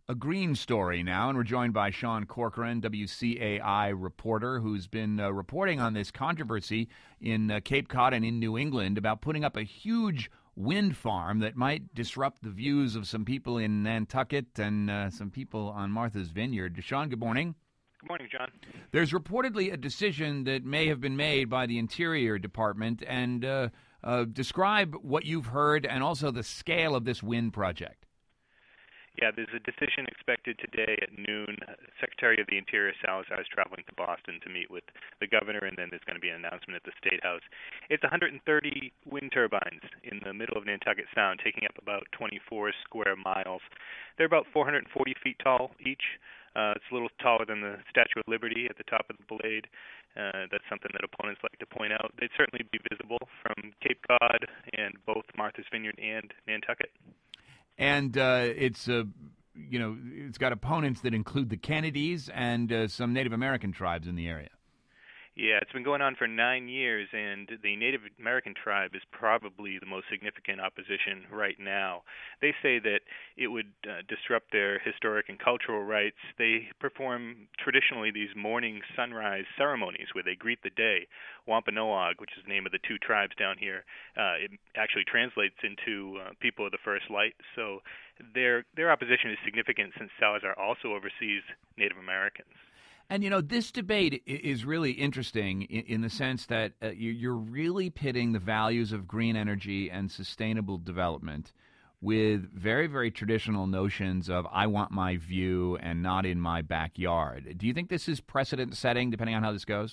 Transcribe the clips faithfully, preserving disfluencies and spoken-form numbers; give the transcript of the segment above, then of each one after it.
a green story now, and we're joined by Sean Corcoran, W C A I reporter, who's been uh, reporting on this controversy in uh, Cape Cod and in New England about putting up a huge wind farm that might disrupt the views of some people in Nantucket and uh, some people on Martha's Vineyard. Sean, good morning. Good morning, John. There's reportedly a decision that may have been made by the Interior Department, and uh, uh, describe what you've heard and also the scale of this wind project. Yeah, there's a decision expected today at noon. Secretary of the Interior Salazar is traveling to Boston to meet with the governor, and then there's going to be an announcement at the State House. It's one hundred thirty wind turbines in the middle of Nantucket Sound, taking up about twenty-four square miles. They're about four hundred forty feet tall each. Uh, it's a little taller than the Statue of Liberty at the top of the blade. Uh, that's something that opponents like to point out. They'd certainly be visible from Cape Cod and both Martha's Vineyard and Nantucket. And uh, it's, uh, you know, it's got opponents that include the Kennedys and uh, some Native American tribes in the area. Yeah, it's been going on for nine years, and the Native American tribe is probably the most significant opposition right now. They say that it would uh, disrupt their historic and cultural rights. They perform traditionally these morning sunrise ceremonies where they greet the day. Wampanoag, which is the name of the two tribes down here, uh, it actually translates into uh, people of the first light. So their their opposition is significant since Salazar also oversees Native Americans. And, you know, this debate is really interesting in, in the sense that uh, you're really pitting the values of green energy and sustainable development with very, very traditional notions of I want my view and not in my backyard. Do you think this is precedent setting, depending on how this goes?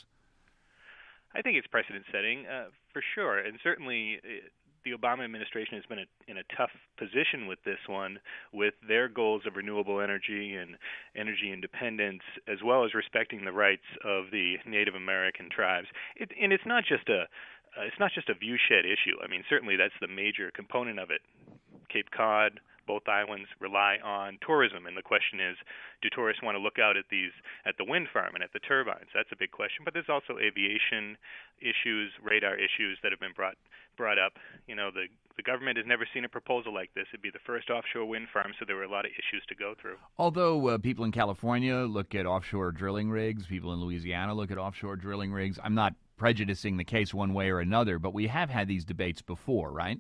I think it's precedent setting, uh, for sure. And certainly uh, the Obama administration has been a, in a tough position with this one, with their goals of renewable energy and energy independence, as well as respecting the rights of the Native American tribes. It, and it's not just a uh, it's not just a viewshed issue. I mean, certainly that's the major component of it. Cape Cod, both islands rely on tourism, and the question is, do tourists want to look out at these, at the wind farm and at the turbines? That's a big question. But there's also aviation issues, radar issues that have been brought brought up. You know, the the government has never seen a proposal like this. It'd be the first offshore wind farm, so there were a lot of issues to go through. Although uh, people in California look at offshore drilling rigs, people in Louisiana look at offshore drilling rigs. I'm not prejudicing the case one way or another, but we have had these debates before, right?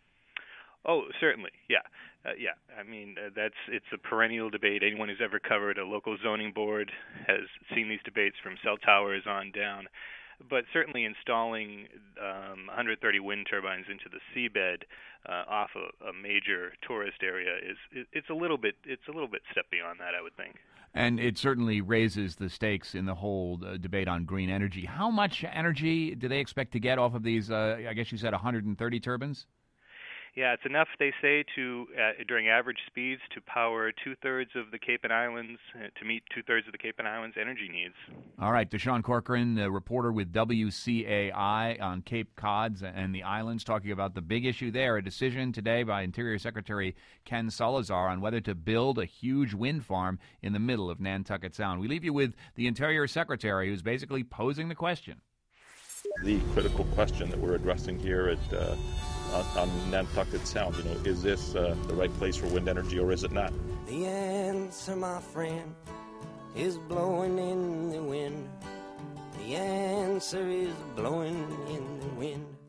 Oh, certainly, yeah. Uh, yeah, I mean, uh, that's it's a perennial debate. Anyone who's ever covered a local zoning board has seen these debates from cell towers on down. But certainly installing um, one hundred thirty wind turbines into the seabed uh, off a, a major tourist area is it, it's a little bit it's a little bit step beyond that, I would think. And it certainly raises the stakes in the whole uh, debate on green energy. How much energy do they expect to get off of these? Uh, I guess you said one hundred thirty turbines. Yeah, it's enough, they say, to uh, during average speeds to power two-thirds of the Cape and Islands, uh, to meet two-thirds of the Cape and Islands energy needs. All right, Deshaun Corcoran, a reporter with W C A I on Cape Cod and the islands, talking about the big issue there, a decision today by Interior Secretary Ken Salazar on whether to build a huge wind farm in the middle of Nantucket Sound. We leave you with the Interior Secretary, who's basically posing the question. The critical question that we're addressing here at uh, on, on Nantucket Sound, you know, is this uh, the right place for wind energy or is it not? The answer, my friend, is blowing in the wind. The answer is blowing in the wind.